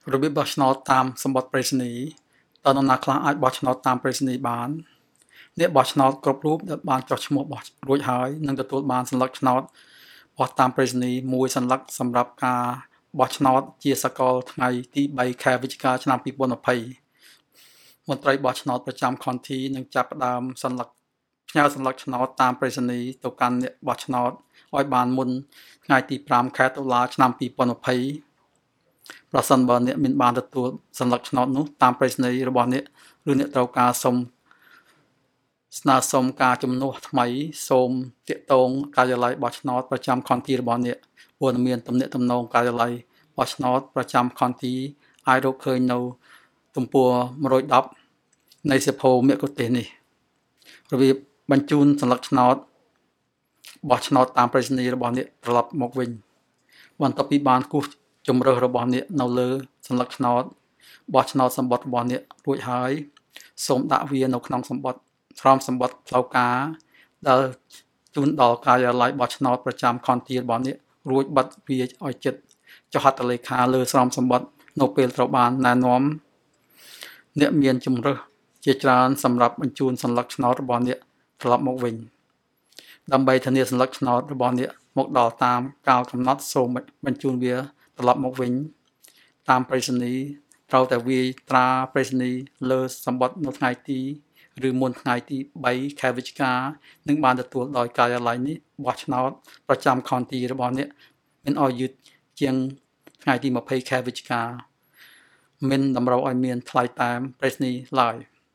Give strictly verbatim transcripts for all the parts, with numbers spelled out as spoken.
របៀបបោះឆ្នោតតាមសម្បត្តិប្រៃសណីយ៍តើនរណាខ្លះអាចបោះឆ្នោតតាមប្រៃសណីយ៍បានអ្នកបោះឆ្នោតគ្រប់រូបដែលបានចុះឈ្មោះបោះរួចហើយនឹងទទួលបានសន្លឹកឆ្នោតបោះតាមប្រៃសណីយ៍មួយសន្លឹកសម្រាប់ការបោះឆ្នោតជាសកលថ្ងៃទី3ខែវិច្ឆិកាឆ្នាំ2020មន្ត្រីបោះឆ្នោតប្រចាំខនធីនឹងចាប់ផ្ដើមសន្លឹកផ្ញើសន្លឹកឆ្នោតតាមប្រៃសណីយ៍ទៅកាន់អ្នកបោះឆ្នោតឲ្យបានមុនថ្ងៃទី5ខែតុលាឆ្នាំ2020ប្រសិនបើអ្នកមានបានទទួលសន្លឹកឆ្នោតនោះតាមប្រៃសណីយ៍របស់អ្នកឬអ្នកត្រូវការសុំស្នើសុំការជំនួសថ្មីសូមទាក់ទងការិយាល័យបោះឆ្នោតប្រចាំខនទីរបស់អ្នកព័ត៌មានទំនាក់ទំនងការិយាល័យបោះឆ្នោតប្រចាំខនទីអាចរកឃើញនៅទំព័រone tenនៃសៀវភៅមគ្គុទ្ទេសក៍នេះរបៀបបញ្ជូនសន្លឹកឆ្នោតបោះឆ្នោតតាមប្រៃសណីយ៍របស់អ្នកត្រឡប់មកវិញបន្ទាប់ពីបានគូសជម្រើសរបស់អ្នកនៅលើសន្លឹកឆ្នោតបោះឆ្នោតសម្បត្តិរបស់អ្នករួចហើយសូមដាក់វានៅក្នុងសម្បត្តិស្រោមសម្បត្តិផ្លូវការដែលជូនដល់ការិយាល័យបោះឆ្នោតប្រចាំខនទីរបស់អ្នករួចបិទវាឲ្យជិតចុះហត្ថលេខាលើស្រោមសម្បត្តិនៅពេលត្រូវបានណែនាំអ្នកមានជម្រើសជាច្រើនសម្រាប់បញ្ជូនសន្លឹកឆ្នោតរបស់អ្នកត្រឡប់មកវិញដើម្បីធានាសន្លឹកឆ្នោតរបស់អ្នកមកដល់តាមកាលកំណត់សូមបញ្ជូនវាត្រឡប់មកវិញតាមប្រៃសណីយ៍ត្រូវតែវាយត្រាប្រៃសណីយ៍លើសម្បត្តិនៅថ្ងៃទីឬមុនថ្ងៃទី3ខែវិច្ឆិកានឹងបានទទួលដោយការិយាល័យនេះបោះឆ្នោតប្រចាំខនទីរបស់អ្នកមានឲ្យយឺតជាងថ្ងៃទី20ខែវិច្ឆិកាមិនតម្រូវឲ្យមានថ្លៃតាមប្រៃសណីយ៍ឡើយ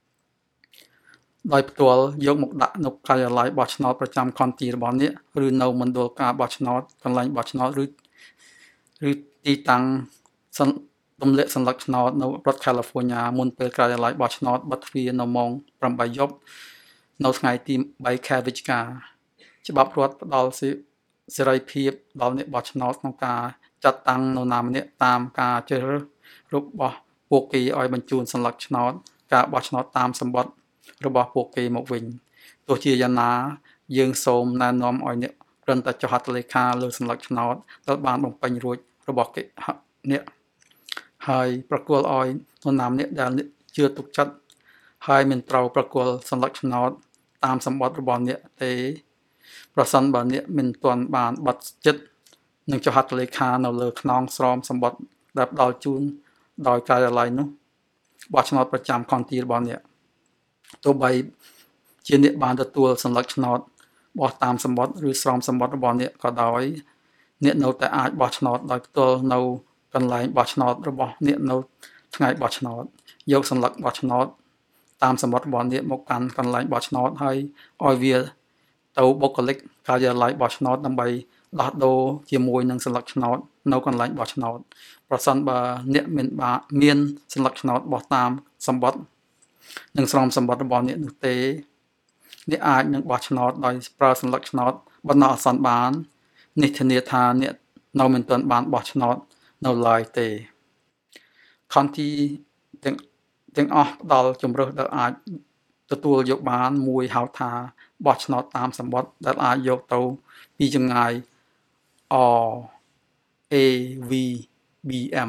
ដោយផ្ទាល់យកមកដាក់នៅការិយាល័យបោះឆ្នោតប្រចាំខនទីរបស់អ្នកឬនៅមណ្ឌលការបោះឆ្នោតកន្លែងបោះឆ្នោតឬឬទីតាំងទម្លាក់សន្លឹកឆ្នោតនៅរដ្ឋ California មុនពេលការិយាល័យបោះឆ្នោតបិទទ្វារនៅម៉ោងeightយប់នៅថ្ងៃទី3ខែវិច្ឆិកាច្បាប់រដ្ឋផ្ដល់សេរីភាពដល់អ្នកបោះឆ្នោតក្នុងការចាត់តាំងនរណាម្នាក់តាមការជ្រើសរើសរបស់ពួកគេឲ្យបញ្ជូនសន្លឹកឆ្នោតការបោះឆ្នោតតាមសម្បត្តិរបស់ពួកគេមកវិញទោះជាយ៉ាងណាយើងសូមណែនាំឲ្យអ្នកគ្រាន់តែចុះហត្ថលេខាលើសន្លឹកឆ្នោតដែលបានបំពេញរួចរបស់គេអ្នកហើយប្រគល់ឲ្យនរណាម្នាក់ដែលអ្នកជឿទុកចិត្តហើយមិនត្រូវប្រគល់សន្លឹកឆ្នោតតាមសម្បត្តិរបស់អ្នកទេប្រសិនបើអ្នកមិនទាន់បានបិទចិត្តនឹងចុះហត្ថលេខានៅលើខ្នងស្រោមសម្បត្តិដែលផ្ដល់ជូនដោយការិយាល័យនោះបោះឆ្នោតប្រចាំខនទីរបស់អ្នកទោះបីជាអ្នកបានទទួលសន្លឹកឆ្នោតបោះតាមសម្បត្តិឬស្រោមសម្បត្តិរបស់អ្នកក៏ដោយអ្នកនៅតែអាចបោះឆ្នោតដោយផ្ទាល់នៅកន្លែងបោះឆ្នោតរបស់អ្នកនៅថ្ងៃបោះឆ្នោតយកសន្លឹកបោះឆ្នោតតាមសម្បត្តិរបស់អ្នកមកកាន់កន្លែងបោះឆ្នោតហើយឲ្យវាទៅបុគ្គលិកការិយាល័យបោះឆ្នោតដើម្បីដោះដូរជាមួយនឹងសន្លឹកឆ្នោតនៅកន្លែងបោះឆ្នោតប្រសិនបើអ្នកមានមានសន្លឹកឆ្នោតបោះតាមសម្បត្តិនិងស្រោមសម្បត្តិរបស់អ្នកនោះទេអ្នកអាចនឹងបោះឆ្នោតដោយប្រើសន្លឹកឆ្នោតបណ្ដោះអាសន្នបាននេះធានាថាអ្នកនៅមិនទាន់បានបោះឆ្នោតនៅឡើយទេខនទីទាំងទាំងអស់ផ្ដល់ជំរើសដែលអាចទទួលយកបានមួយហៅថាបោះឆ្នោតតាមសម្បត្តិដែលអាចយកទៅពីចម្ងាយ R A V B M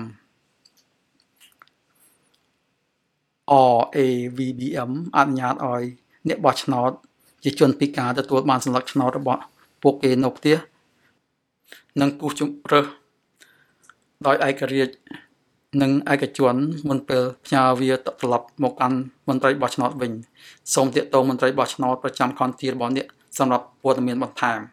R A V B M អនុញ្ញាតឲ្យអ្នកបោះឆ្នោតជាជនពិការទទួលបានសន្លឹកឆ្នោតរបស់ពួកគេនៅផ្ទះនិងគូសជម្រើសដោយឯករាជ្យនិងឯកជនមុនពេលផ្ញើវាត្រឡប់មកកាន់មន្ត្រីបោះឆ្នោតវិញសូមទាក់ទងមន្ត្រីបោះឆ្នោតប្រចាំខនទីរបស់អ្នកសម្រាប់ព័ត៌មានបន្ថែម